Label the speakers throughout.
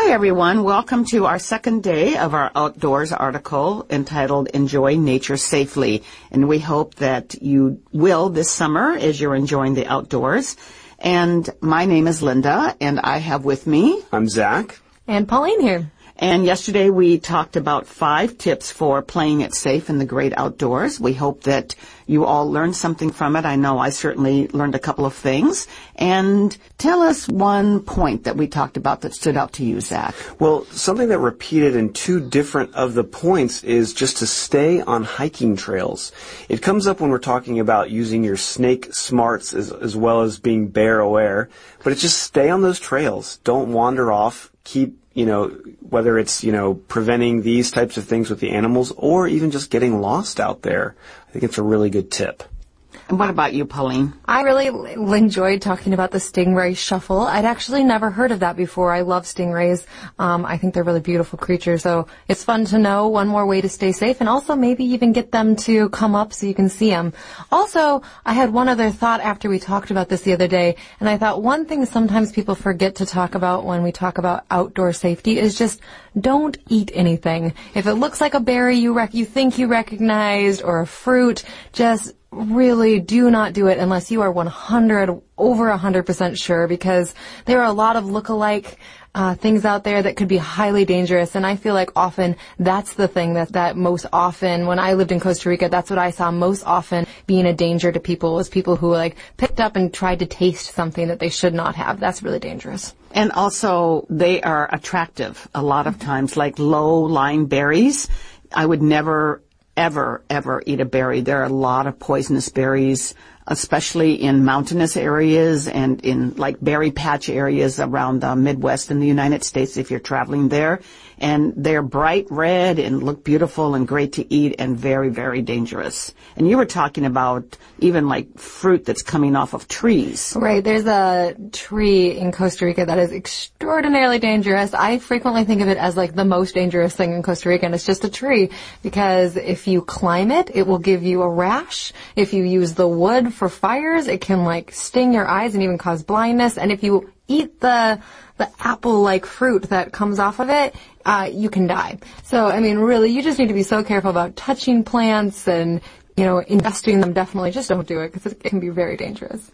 Speaker 1: Hi, everyone. Welcome to our second day of our Outdoors article entitled Enjoy Nature Safely. And we hope that you will this summer as you're enjoying the outdoors. And my name is Linda, and I have with me...
Speaker 2: I'm Zach.
Speaker 3: And Pauline here.
Speaker 1: And yesterday we talked about 5 tips for playing it safe in the great outdoors. We hope that you all learned something from it. I know I certainly learned a couple of things. And tell us one point that we talked about that stood out to you, Zach.
Speaker 2: Well, something that repeated in 2 different of the points is just to stay on hiking trails. It comes up when we're talking about using your snake smarts as well as being bear aware. But it's just stay on those trails. Don't wander off. Keep, whether it's, preventing these types of things with the animals or even just getting lost out there. I think it's a really good tip.
Speaker 1: And what about you, Pauline?
Speaker 3: I really enjoyed talking about the stingray shuffle. I'd actually never heard of that before. I love stingrays. I think they're really beautiful creatures, so it's fun to know one more way to stay safe and also maybe even get them to come up so you can see them. Also, I had one other thought after we talked about this the other day, and I thought one thing sometimes people forget to talk about when we talk about outdoor safety is just don't eat anything. If it looks like a berry you think you recognized or a fruit, just really do not do it unless you are over 100% sure, because there are a lot of look-alike things out there that could be highly dangerous. And I feel like often that's the thing that most often, when I lived in Costa Rica, that's what I saw most often being a danger to people, was people who picked up and tried to taste something that they should not have. That's really dangerous.
Speaker 1: And also, they are attractive a lot of times, like low-lying berries. I would never ever eat a berry. There are a lot of poisonous berries, especially in mountainous areas and in berry patch areas around the Midwest in the United States if you're traveling there. And they're bright red and look beautiful and great to eat and very, very dangerous. And you were talking about even fruit that's coming off of trees.
Speaker 3: Right. There's a tree in Costa Rica that is extraordinarily dangerous. I frequently think of it as the most dangerous thing in Costa Rica, and it's just a tree, because if you climb it, it will give you a rash. If you use the wood for fires, it can sting your eyes and even cause blindness. And if you eat the apple-like fruit that comes off of it, you can die. So, really, you just need to be so careful about touching plants and, ingesting them. Definitely just don't do it, because it can be very dangerous.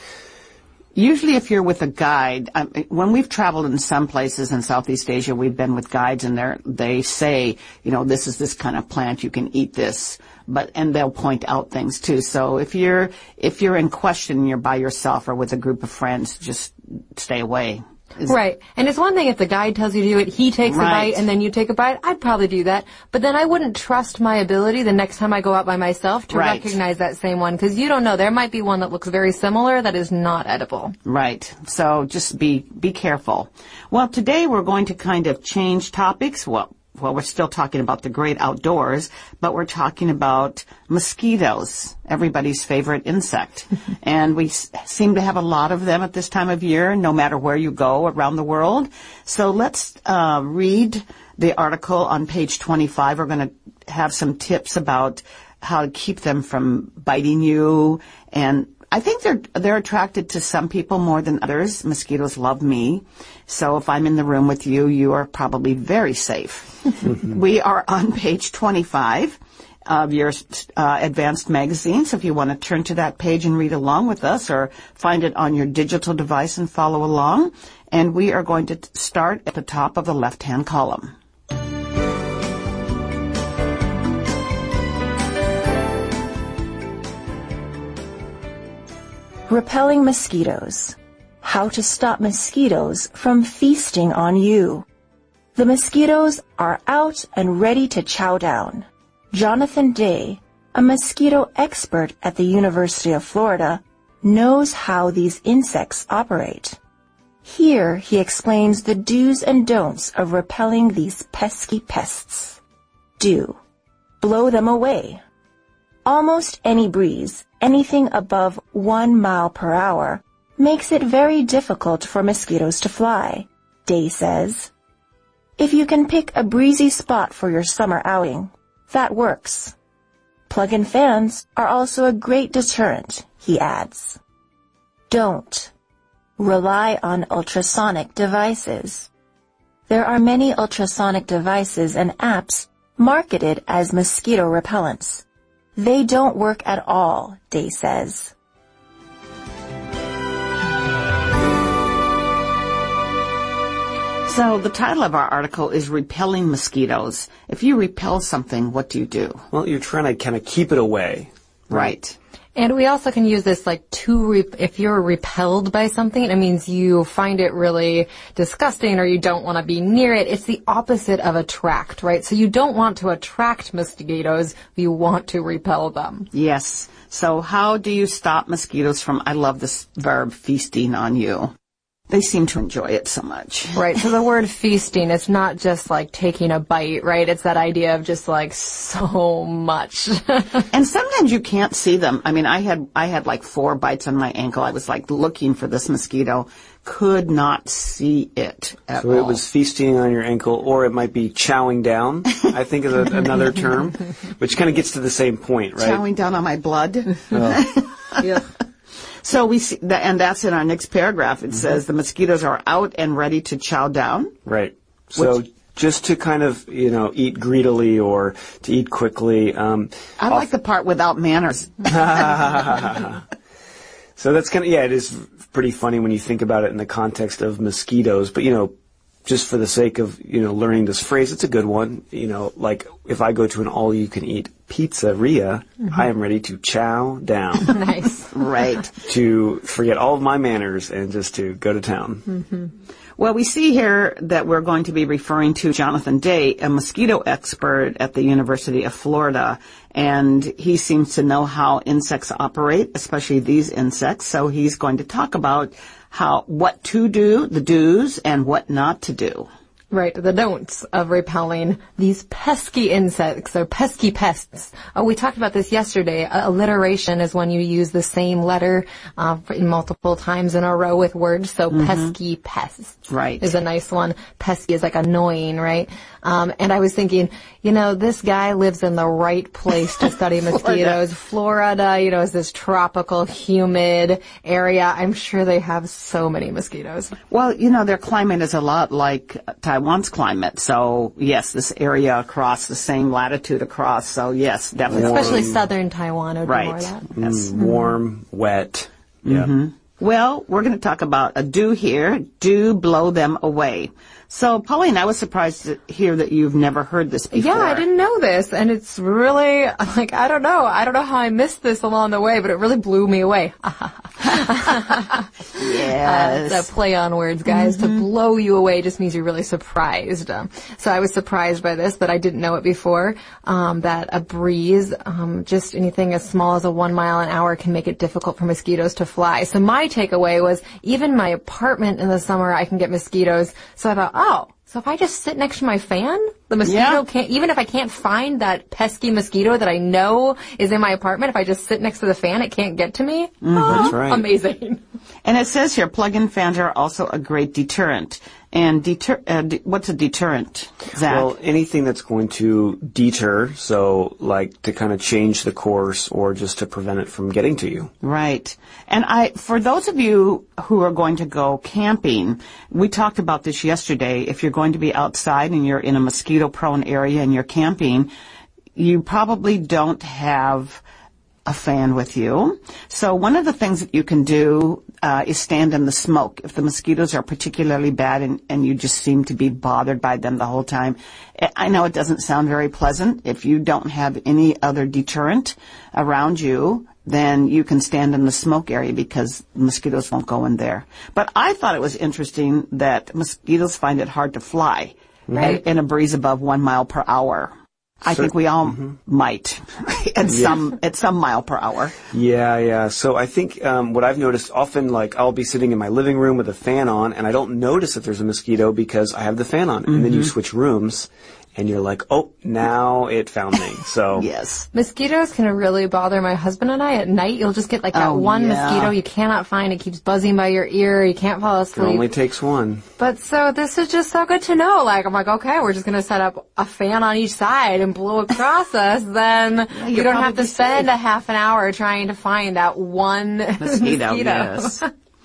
Speaker 1: Usually if you're with a guide, when we've traveled in some places in Southeast Asia, we've been with guides and they say, this is this kind of plant, you can eat this, and they'll point out things too. So if you're in question and you're by yourself or with a group of friends, just stay away.
Speaker 3: Right. And it's one thing if the guide tells you to do it, he takes a bite, and then you take a bite. I'd probably do that. But then I wouldn't trust my ability the next time I go out by myself to recognize that same one, because you don't know. There might be one that looks very similar that is not edible.
Speaker 1: Right. So just be careful. Well, today we're going to kind of change topics. Well, we're still talking about the great outdoors, but we're talking about mosquitoes, everybody's favorite insect. And we seem to have a lot of them at this time of year, no matter where you go around the world. So let's read the article on page 25. We're going to have some tips about how to keep them from biting you. And I think they're attracted to some people more than others. Mosquitoes love me. So if I'm in the room with you, you are probably very safe. We are on page 25 of your advanced magazine. So if you want to turn to that page and read along with us, or find it on your digital device and follow along. And we are going to start at the top of the left-hand column.
Speaker 4: Repelling mosquitoes. How to stop mosquitoes from feasting on you. The mosquitoes are out and ready to chow down. Jonathan Day, a mosquito expert at the University of Florida, knows how these insects operate. Here he explains the do's and don'ts of repelling these pesky pests. Do. Blow them away. Almost any breeze, anything above 1 mile per hour, makes it very difficult for mosquitoes to fly, Day says. If you can pick a breezy spot for your summer outing, that works. Plug-in fans are also a great deterrent, he adds. Don't. Rely on ultrasonic devices. There are many ultrasonic devices and apps marketed as mosquito repellents. They don't work at all, Day says.
Speaker 1: So the title of our article is Repelling Mosquitoes. If you repel something, what do you do?
Speaker 2: Well, you're trying to kind of keep it away.
Speaker 1: Right.
Speaker 3: And we also can use this like if you're repelled by something, it means you find it really disgusting or you don't want to be near it. It's the opposite of attract, right? So you don't want to attract mosquitoes, you want to repel them.
Speaker 1: Yes. So how do you stop mosquitoes from, I love this verb, feasting on you? They seem to enjoy it so much.
Speaker 3: Right. So the word feasting, it's not just like taking a bite, right? It's that idea of just like so much.
Speaker 1: And sometimes you can't see them. I mean, I had like 4 bites on my ankle. I was like looking for this mosquito, could not see it at all.
Speaker 2: So it was feasting on your ankle, or it might be chowing down, I think is another term, which kind of gets to the same point, right?
Speaker 1: Chowing down on my blood.
Speaker 3: Yeah.
Speaker 1: So we see that, and that's in our next paragraph. It says the mosquitoes are out and ready to chow down.
Speaker 2: Right. So just to kind of, eat greedily or to eat quickly.
Speaker 1: I like the part without manners.
Speaker 2: So that's kind of, it is pretty funny when you think about it in the context of mosquitoes. But, just for the sake of, learning this phrase, it's a good one. Like if I go to an all-you-can-eat pizzeria, I am ready to chow down.
Speaker 3: Nice.
Speaker 1: Right.
Speaker 2: To forget all of my manners and just to go to town.
Speaker 1: Mm-hmm. Well, we see here that we're going to be referring to Jonathan Day, a mosquito expert at the University of Florida, and he seems to know how insects operate, especially these insects. So he's going to talk about what to do, the do's, and what not to do.
Speaker 3: Right, the don'ts of repelling these pesky insects or pesky pests. We talked about this yesterday. Alliteration is when you use the same letter multiple times in a row with words. So pesky pests is a nice one. Pesky is like annoying, right? And I was thinking, this guy lives in the right place to study mosquitoes. Florida, is this tropical, humid area. I'm sure they have so many mosquitoes.
Speaker 1: Well, their climate is a lot like Taiwan's climate. So, yes, this area across, the same latitude across. So, yes, definitely.
Speaker 3: Especially southern Taiwan would be more of that.
Speaker 1: Yes.
Speaker 2: Warm, wet. Yeah.
Speaker 1: Mm-hmm. Well, we're going to talk about a do here. Do blow them away. So, Pauline, I was surprised to hear that you've never heard this before.
Speaker 3: Yeah, I didn't know this, and it's really, I don't know how I missed this along the way, but it really blew me away.
Speaker 1: Yes.
Speaker 3: It's a play on words, guys. To blow you away just means you're really surprised. So I was surprised by this, that I didn't know it before, that a breeze, just anything as small as a 1 mile an hour can make it difficult for mosquitoes to fly. So my takeaway was, even my apartment in the summer, I can get mosquitoes. So I thought, so if I just sit next to my fan, the mosquito can't, even if I can't find that pesky mosquito that I know is in my apartment, if I just sit next to the fan, it can't get to me?
Speaker 2: That's right.
Speaker 3: Amazing.
Speaker 1: And it says here, plug-in fans are also a great deterrent. And what's a deterrent, Zach?
Speaker 2: Well, anything that's going to deter, so like to kind of change the course or just to prevent it from getting to you.
Speaker 1: Right. And for those of you who are going to go camping, we talked about this yesterday. If you're going to be outside and you're in a mosquito-prone area and you're camping, you probably don't have a fan with you. So one of the things that you can do is stand in the smoke. If the mosquitoes are particularly bad and you just seem to be bothered by them the whole time, I know it doesn't sound very pleasant. If you don't have any other deterrent around you, then you can stand in the smoke area because mosquitoes won't go in there. But I thought it was interesting that mosquitoes find it hard to fly in a breeze above 1 mile per hour. I think we all might at some mile per hour.
Speaker 2: Yeah. So I think what I've noticed often, like I'll be sitting in my living room with a fan on, and I don't notice if there's a mosquito because I have the fan on. And then you switch rooms, and you're like, oh, now it found me. So
Speaker 1: yes,
Speaker 3: mosquitoes can really bother my husband and I at night. You'll just get like that one mosquito you cannot find. It keeps buzzing by your ear. You can't fall asleep.
Speaker 2: It only takes one.
Speaker 3: But so this is just so good to know. Like I'm like, okay, we're just gonna set up a fan on each side and blow across us. Then you don't have to spend a half an hour trying to find that one mosquito.
Speaker 1: Yes.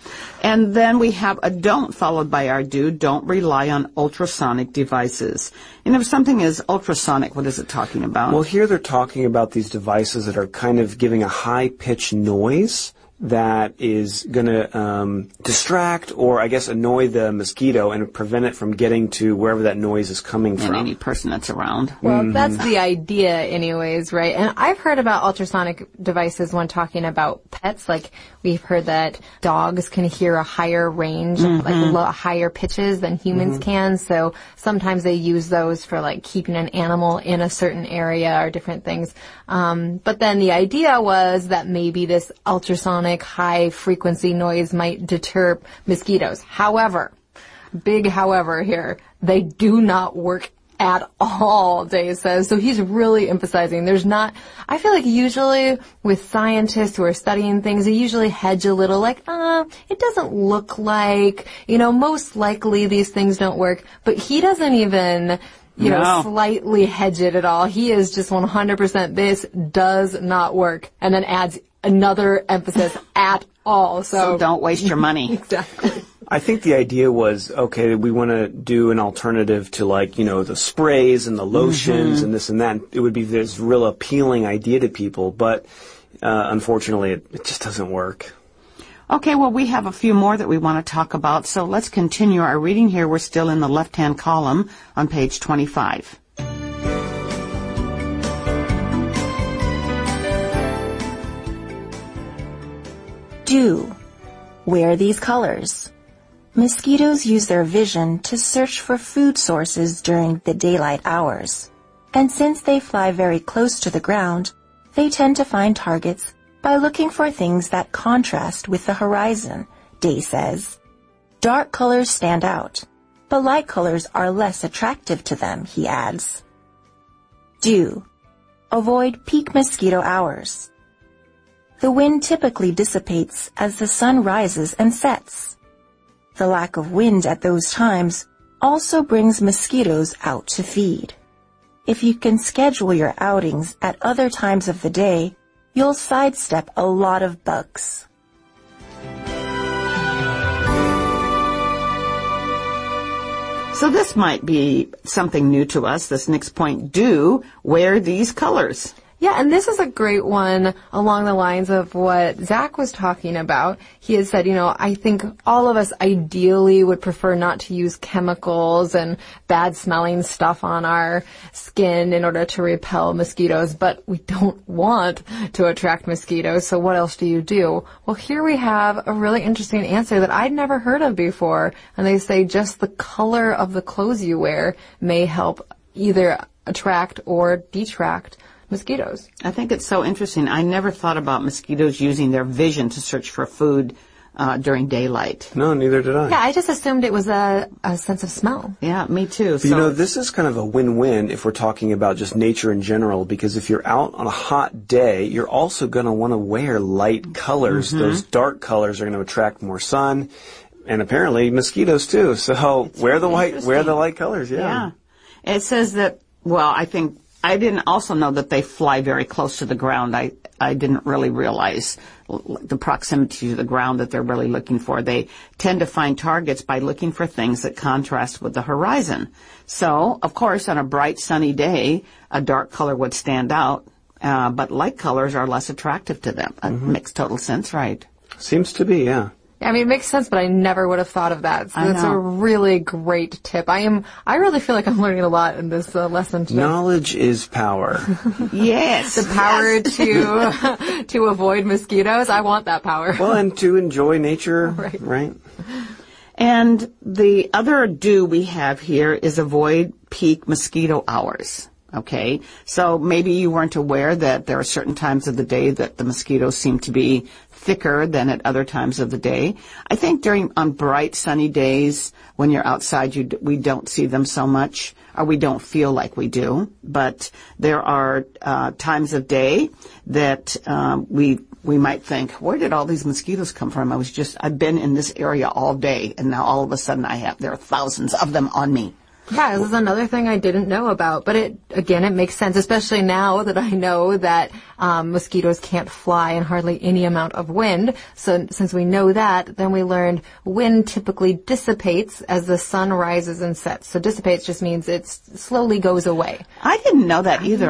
Speaker 1: And then we have a don't followed by our do. Don't rely on ultrasonic devices. And if something is ultrasonic, what is it talking about?
Speaker 2: Well, here they're talking about these devices that are kind of giving a high-pitched noise that is going to distract or, I guess, annoy the mosquito and prevent it from getting to wherever that noise is coming from.
Speaker 1: And any person that's around.
Speaker 3: Well, that's the idea anyways, right? And I've heard about ultrasonic devices when talking about pets. Like, we've heard that dogs can hear a higher range, like higher pitches than humans can. So sometimes they use those for, like, keeping an animal in a certain area or different things. But then the idea was that maybe this ultrasonic high frequency noise might deter mosquitoes. However, big however here, they do not work at all, Dave says. So he's really emphasizing there's not, I feel like usually with scientists who are studying things, they usually hedge a little like, it doesn't look like, most likely these things don't work. But he doesn't even, slightly hedge it at all. He is just 100% this does not work. And then adds another emphasis at all.
Speaker 1: So don't waste your money.
Speaker 3: Exactly.
Speaker 2: I think the idea was, okay, we want to do an alternative to the sprays and the lotions and this and that. It would be this real appealing idea to people, but unfortunately it just doesn't work.
Speaker 1: Okay, well, we have a few more that we want to talk about, so let's continue our reading here. We're still in the left-hand column on page 25.
Speaker 4: Do. Wear these colors. Mosquitoes use their vision to search for food sources during the daylight hours. And since they fly very close to the ground, they tend to find targets by looking for things that contrast with the horizon, Day says. Dark colors stand out, but light colors are less attractive to them, he adds. Do. Avoid peak mosquito hours. The wind typically dissipates as the sun rises and sets. The lack of wind at those times also brings mosquitoes out to feed. If you can schedule your outings at other times of the day, you'll sidestep a lot of bugs.
Speaker 1: So this might be something new to us, this next point. Do wear these colors.
Speaker 3: Yeah, and this is a great one along the lines of what Zach was talking about. He had said, I think all of us ideally would prefer not to use chemicals and bad-smelling stuff on our skin in order to repel mosquitoes, but we don't want to attract mosquitoes, so what else do you do? Well, here we have a really interesting answer that I'd never heard of before, and they say just the color of the clothes you wear may help either attract or detract mosquitoes.
Speaker 1: I think it's so interesting. I never thought about mosquitoes using their vision to search for food during daylight.
Speaker 2: No, neither did I.
Speaker 3: Yeah, I just assumed it was a sense of smell.
Speaker 1: Yeah, me too.
Speaker 2: But this is kind of a win-win if we're talking about just nature in general, because if you're out on a hot day, you're also going to want to wear light colors. Those dark colors are going to attract more sun, and apparently mosquitoes too. So wear the light colors. Yeah.
Speaker 1: It says that. Well, I didn't also know that they fly very close to the ground. I didn't really realize the proximity to the ground that they're really looking for. They tend to find targets by looking for things that contrast with the horizon. So, of course, on a bright sunny day, a dark color would stand out, but light colors are less attractive to them. It makes total sense, right?
Speaker 2: Seems to be, yeah.
Speaker 3: I mean, it makes sense, but I never would have thought of that. So that's a really great tip. I really feel like I'm learning a lot in this lesson today.
Speaker 2: Knowledge is power.
Speaker 1: Yes.
Speaker 3: The power to avoid mosquitoes. I want that power.
Speaker 2: Well, and to enjoy nature, right?
Speaker 1: And the other do we have here is avoid peak mosquito hours. Okay, so maybe you weren't aware that there are certain times of the day that the mosquitoes seem to be thicker than at other times of the day. I think on bright sunny days when you're outside, we don't see them so much, or we don't feel like we do. But there are times of day that we might think, where did all these mosquitoes come from? I've been in this area all day, and now all of a sudden there are thousands of them on me.
Speaker 3: Yeah, this is another thing I didn't know about, but it makes sense, especially now that I know that mosquitoes can't fly in hardly any amount of wind. So since we know that, then we learned wind typically dissipates as the sun rises and sets. So dissipates just means it slowly goes away.
Speaker 1: I didn't know that either.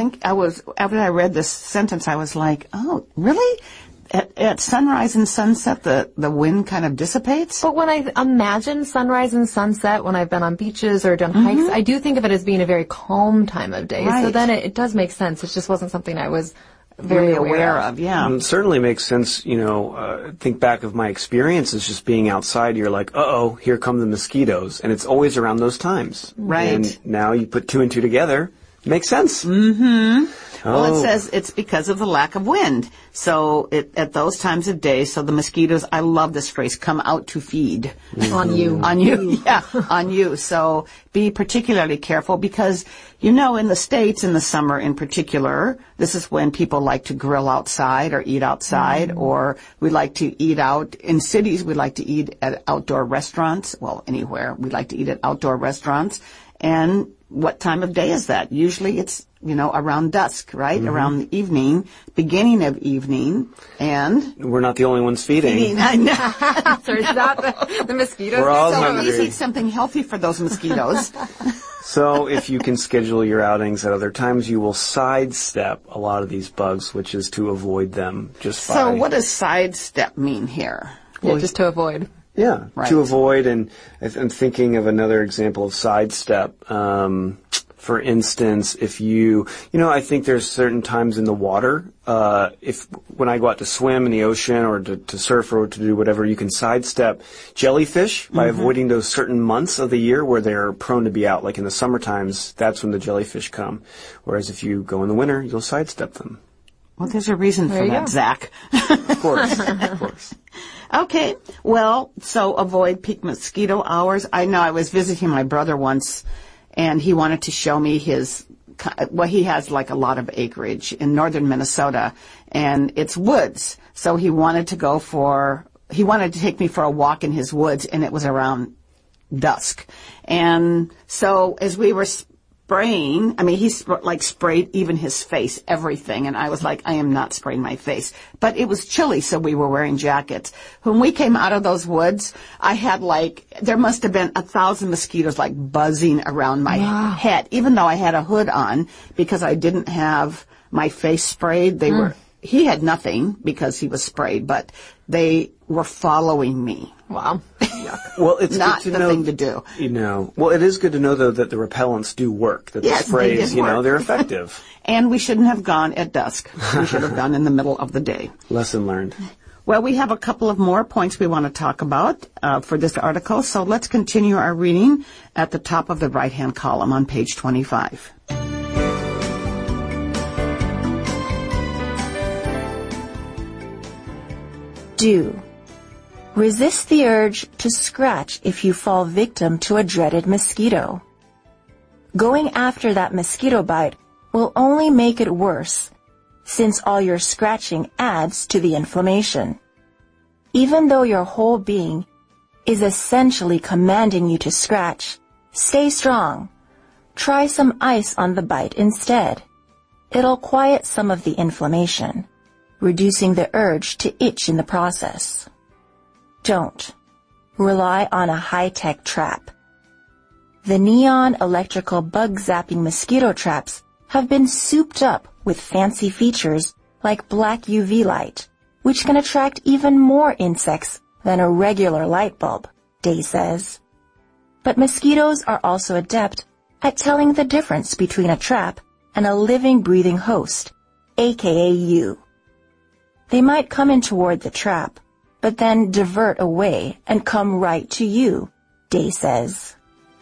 Speaker 1: After I read this sentence, I was like, oh, really? At sunrise and sunset, the wind kind of dissipates?
Speaker 3: But when I imagine sunrise and sunset, when I've been on beaches or done hikes, I do think of it as being a very calm time of day.
Speaker 1: Right.
Speaker 3: So then it does make sense. It just wasn't something I was very aware of.
Speaker 1: Yeah.
Speaker 2: It certainly makes sense, think back of my experiences just being outside, you're like, uh-oh, here come the mosquitoes. And it's always around those times.
Speaker 1: Right.
Speaker 2: And now you put two and two together, makes sense.
Speaker 1: Mm-hmm.
Speaker 2: Oh.
Speaker 1: Well, it says it's because of the lack of wind. So at those times of day, so the mosquitoes, I love this phrase, come out to feed.
Speaker 3: On you.
Speaker 1: On you, yeah, on you. So be particularly careful because, in the States in the summer in particular, this is when people like to grill outside or eat outside, or we like to eat out. In cities, we like to eat at outdoor restaurants. Well, anywhere. We like to eat at outdoor restaurants. And what time of day is that? Usually it's, around dusk, right? Mm-hmm. Around the evening, beginning of evening, and...
Speaker 2: We're not the only ones feeding.
Speaker 1: I know.
Speaker 3: Turns out the mosquitoes.
Speaker 2: We're all
Speaker 1: So
Speaker 2: hungry.
Speaker 1: please eat something healthy for those mosquitoes.
Speaker 2: So if you can schedule your outings at other times, you will sidestep a lot of these bugs, which is to avoid them just by...
Speaker 1: So what does sidestep mean here?
Speaker 3: Yeah, just to avoid.
Speaker 2: Yeah,
Speaker 1: right.
Speaker 2: To avoid, and I'm thinking of another example of sidestep. For instance, if I think there's certain times in the water, when I go out to swim in the ocean or to surf or to do whatever, you can sidestep jellyfish by avoiding those certain months of the year where they're prone to be out. Like in the summer times, that's when the jellyfish come. Whereas if you go in the winter, you'll sidestep them.
Speaker 1: Well, there's a reason for that, Zach.
Speaker 2: Of course.
Speaker 1: Okay. Well, so avoid peak mosquito hours. I know I was visiting my brother once, and he wanted to show me he has like a lot of acreage in northern Minnesota, and it's woods. So he wanted to take me for a walk in his woods, and it was around dusk. And so as we were spraying, he sprayed even his face, everything. And I was like, I am not spraying my face. But it was chilly, so we were wearing jackets. When we came out of those woods, I had there must have been 1,000 mosquitoes buzzing around my head, even though I had a hood on because I didn't have my face sprayed. He had nothing because he was sprayed, but they were following me.
Speaker 3: Wow.
Speaker 2: Well, it's
Speaker 1: not
Speaker 2: good to
Speaker 1: the
Speaker 2: know,
Speaker 1: thing to do.
Speaker 2: Well, it is good to know, though, that the repellents do work, that the sprays, they're effective.
Speaker 1: And we shouldn't have gone at dusk. We should have gone in the middle of the day.
Speaker 2: Lesson learned.
Speaker 1: Well, we have a couple of more points we want to talk about for this article, so let's continue our reading at the top of the right-hand column on page 25.
Speaker 4: Do. Resist the urge to scratch if you fall victim to a dreaded mosquito. Going after that mosquito bite will only make it worse, since all your scratching adds to the inflammation. Even though your whole being is essentially commanding you to scratch, stay strong. Try some ice on the bite instead. It'll quiet some of the inflammation, reducing the urge to itch in the process. Don't rely on a high-tech trap. The neon electrical bug-zapping mosquito traps have been souped up with fancy features like black UV light, which can attract even more insects than a regular light bulb, Day says. But mosquitoes are also adept at telling the difference between a trap and a living, breathing host, aka you. They might come in toward the trap, but then divert away and come right to you, Day says.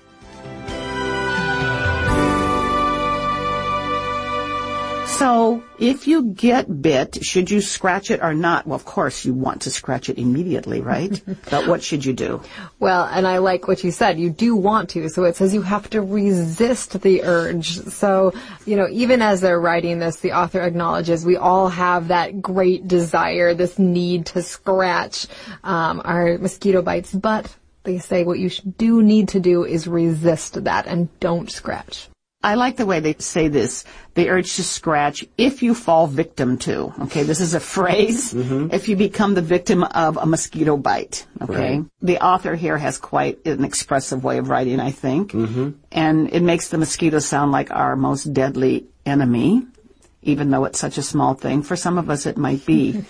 Speaker 1: So, if you get bit, should you scratch it or not? Well, of course, you want to scratch it immediately, right? But what should you do?
Speaker 3: Well, and I like what you said. You do want to. So it says you have to resist the urge. So, even as they're writing this, the author acknowledges we all have that great desire, this need to scratch our mosquito bites. But they say what you do need to do is resist that and don't scratch.
Speaker 1: I like the way they say this, the urge to scratch if you fall victim to. Okay, this is a phrase. If you become the victim of a mosquito bite. Okay.
Speaker 2: Right.
Speaker 1: The author here has quite an expressive way of writing, I think. And it makes the mosquito sound like our most deadly enemy, even though it's such a small thing. For some of us, it might be.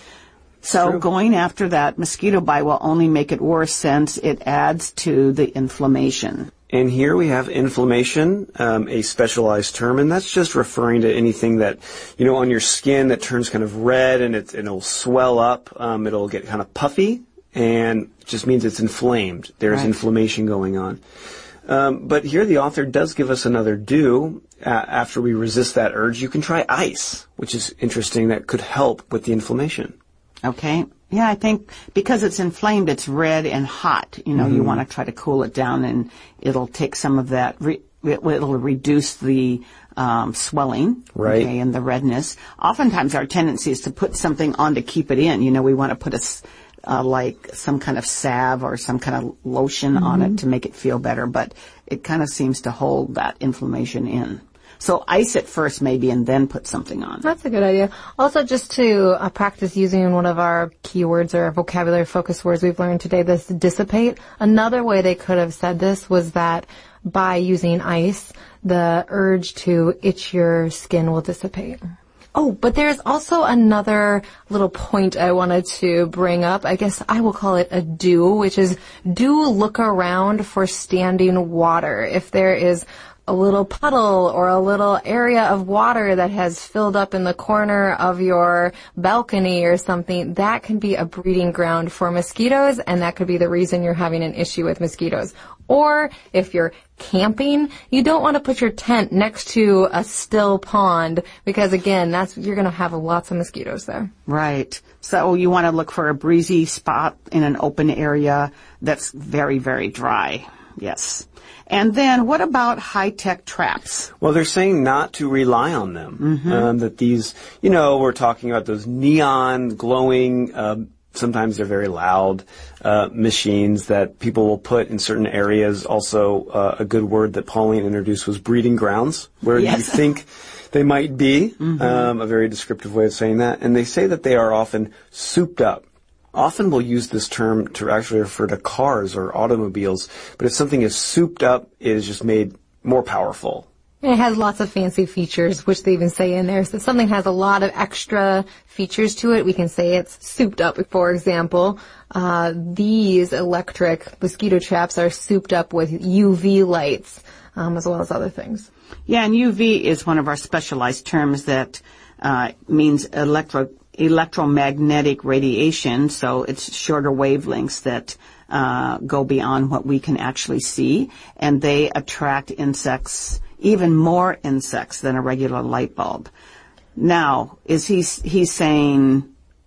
Speaker 1: So going after that mosquito bite will only make it worse since it adds to the inflammation.
Speaker 2: And here we have inflammation, a specialized term, and that's just referring to anything that, on your skin that turns kind of red and it'll swell up. It'll get kind of puffy, and it just means it's inflamed. There's inflammation going on. But here the author does give us another do. After we resist that urge, you can try ice, which is interesting. That could help with the inflammation.
Speaker 1: Okay. Yeah, I think because it's inflamed, it's red and hot. You want to try to cool it down, and it'll take some of that. It'll reduce the swelling,
Speaker 2: right?
Speaker 1: Okay, and the redness. Oftentimes, our tendency is to put something on to keep it in. We want to put like some kind of salve or some kind of lotion on it to make it feel better, but it kind of seems to hold that inflammation in. So ice it first maybe and then put something on.
Speaker 3: That's a good idea. Also, just to practice using one of our keywords or vocabulary focus words we've learned today, this dissipate. Another way they could have said this was that by using ice, the urge to itch your skin will dissipate. Oh, but there's also another little point I wanted to bring up. I guess I will call it a do, which is do look around for standing water. If there is a little puddle or a little area of water that has filled up in the corner of your balcony or something, that can be a breeding ground for mosquitoes, and that could be the reason you're having an issue with mosquitoes. Or if you're camping, you don't want to put your tent next to a still pond because, again, you're going to have lots of mosquitoes there.
Speaker 1: Right. So you want to look for a breezy spot in an open area that's very, very dry. Yes. And then what about high-tech traps?
Speaker 2: Well, they're saying not to rely on them. That these, we're talking about those neon glowing, sometimes they're very loud, machines that people will put in certain areas. Also, a good word that Pauline introduced was breeding grounds, where you think they might be, a very descriptive way of saying that. And they say that they are often souped up. Often we'll use this term to actually refer to cars or automobiles, but if something is souped up, it is just made more powerful.
Speaker 3: It has lots of fancy features, which they even say in there. So if something has a lot of extra features to it, we can say it's souped up. For example, these electric mosquito traps are souped up with UV lights, as well as other things.
Speaker 1: Yeah, and UV is one of our specialized terms that means electromagnetic radiation, so it's shorter wavelengths that go beyond what we can actually see, and they attract insects, even more insects than a regular light bulb. Now, he's saying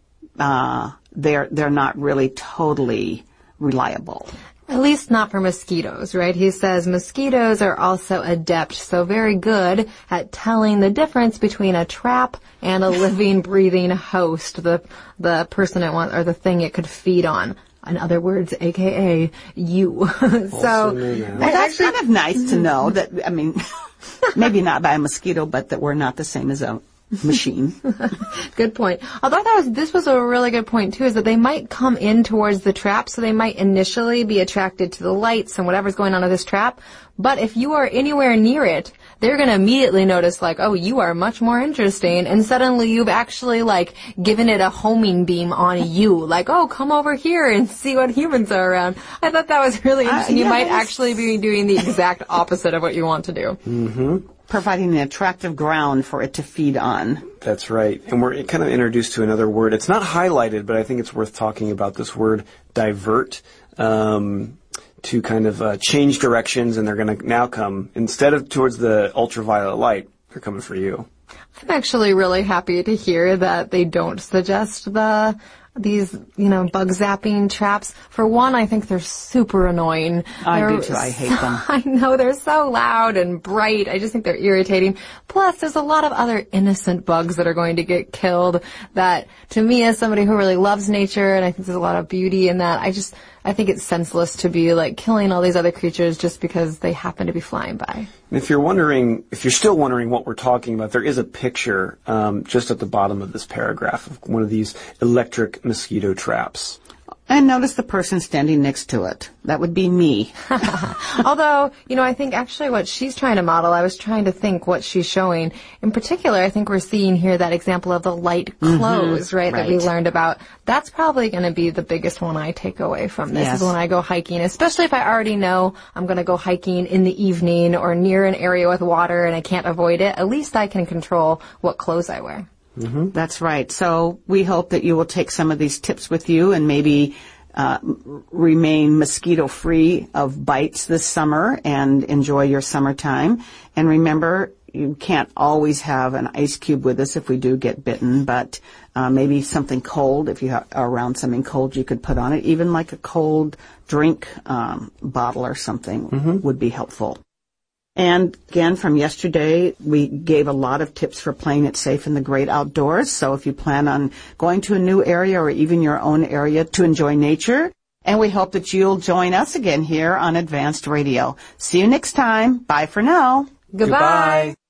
Speaker 1: they're not really totally reliable?
Speaker 3: At least not for mosquitoes, right? He says mosquitoes are also adept, so very good at telling the difference between a trap and a living, breathing host, the person it wants, or the thing it could feed on. In other words, AKA you. So
Speaker 1: that's kind of nice to know that, maybe not by a mosquito, but that we're not the same as a machine.
Speaker 3: Good point. Although this was a really good point too, is that they might come in towards the trap, so they might initially be attracted to the lights and whatever's going on with this trap. But if you are anywhere near it, they're going to immediately notice, like, oh, you are much more interesting, and suddenly you've actually, like, given it a homing beam on you. Like, oh, come over here and see what humans are around. I thought that was really interesting. You might actually be doing the exact opposite of what you want to do.
Speaker 2: Mm-hmm.
Speaker 1: Providing an attractive ground for it to feed on.
Speaker 2: That's right. And we're kind of introduced to another word. It's not highlighted, but I think it's worth talking about this word, divert, to kind of change directions, and they're going to now come, instead of towards the ultraviolet light, they're coming for you.
Speaker 3: I'm actually really happy to hear that they don't suggest these, bug zapping traps. For one, I think they're super annoying.
Speaker 1: I do too. I hate them.
Speaker 3: I know, they're so loud and bright. I just think they're irritating. Plus, there's a lot of other innocent bugs that are going to get killed that, to me, as somebody who really loves nature, and I think there's a lot of beauty in that, I think it's senseless to be like killing all these other creatures just because they happen to be flying by.
Speaker 2: If you're still wondering what we're talking about, there is a picture just at the bottom of this paragraph of one of these electric mosquito traps.
Speaker 1: And notice the person standing next to it. That would be me.
Speaker 3: Although, I think actually what she's trying to model, I was trying to think what she's showing. In particular, I think we're seeing here that example of the light clothes, right, that we learned about. That's probably going to be the biggest one I take away from this, is when I go hiking, especially if I already know I'm going to go hiking in the evening or near an area with water and I can't avoid it. At least I can control what clothes I wear.
Speaker 1: Mm-hmm. That's right. So we hope that you will take some of these tips with you and maybe remain mosquito-free of bites this summer and enjoy your summertime. And remember, you can't always have an ice cube with us if we do get bitten, but maybe something cold, if you are around something cold, you could put on it. Even like a cold drink bottle or something would be helpful. And again, from yesterday, we gave a lot of tips for playing it safe in the great outdoors. So if you plan on going to a new area or even your own area to enjoy nature, and we hope that you'll join us again here on Advanced Radio. See you next time. Bye for now.
Speaker 3: Goodbye.